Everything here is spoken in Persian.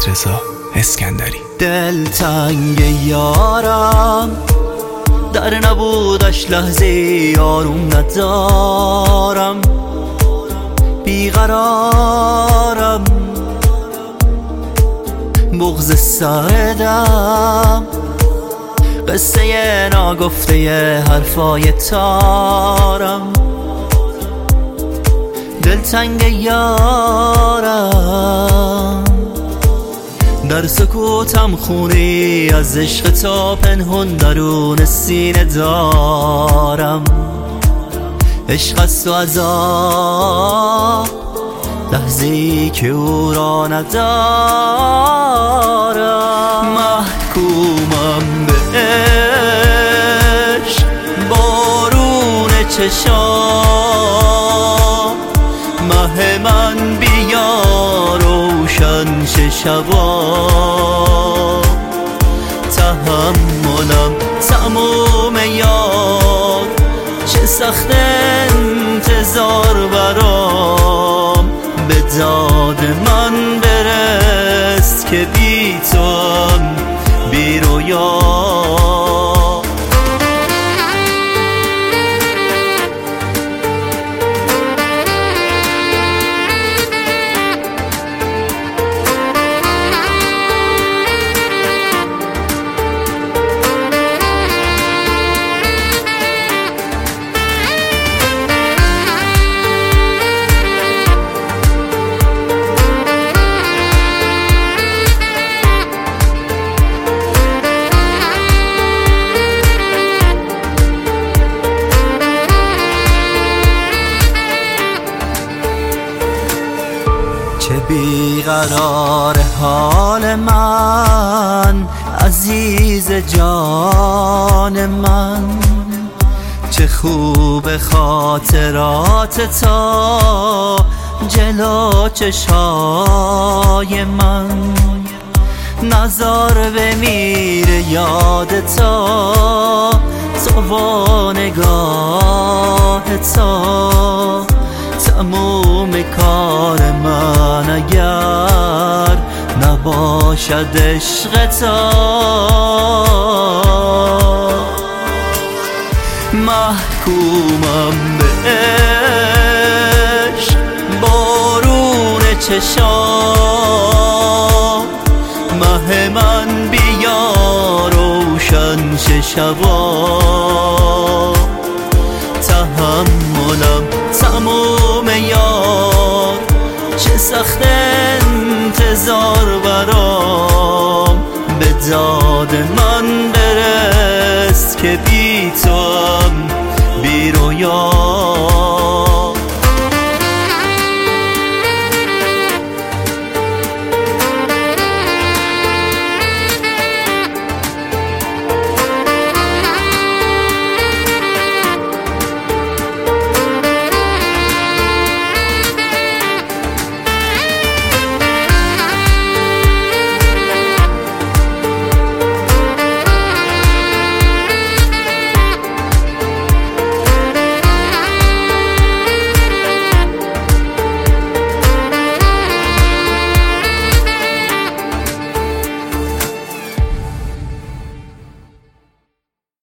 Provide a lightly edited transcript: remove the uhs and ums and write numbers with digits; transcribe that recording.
رضا اسکندری. دلتنگ یارم، در نبودش لحظه آروم ندارم، بیقرارم، بغض سردم، قصه ناگفته حرفای تارم. دلتنگ یارم، در سکوتم خونی از عشق تو پنهون درون سینه دارم. عشق است و عذاب، لحظه‌ای که او را ندارم. محکومم به عشق، بارون چشام، مه من بیا روشن شه شبا. تحملم تموم یاد، چه سخت انتظار برام. به داد من برست که بی توام بی رویا. چه بیقرار حال من، عزیز جان من، چه خوب خاطرات تا جلو چشای من. نظر بمیر یاد تا و نگاه تا. تموم کار من اگر نباشد عشق تا. محکومم به عشق، بارون چشام، مه من بیا روشن شه شبا. تحملم تموم یاد، چه سخت انتظار برام. به داد من برست که بی توام بی رویا.